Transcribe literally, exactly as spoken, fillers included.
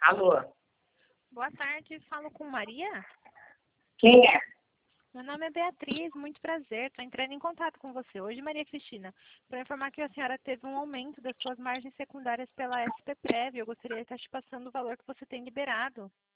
Alô, Boa tarde, falo com Maria. quem é? Meu nome é Beatriz, muito prazer. Estou entrando em contato com você hoje, Maria Cristina, para informar que a senhora teve um aumento das suas margens secundárias pela S P Prev. Eu gostaria de estar te passando o valor que você tem liberado.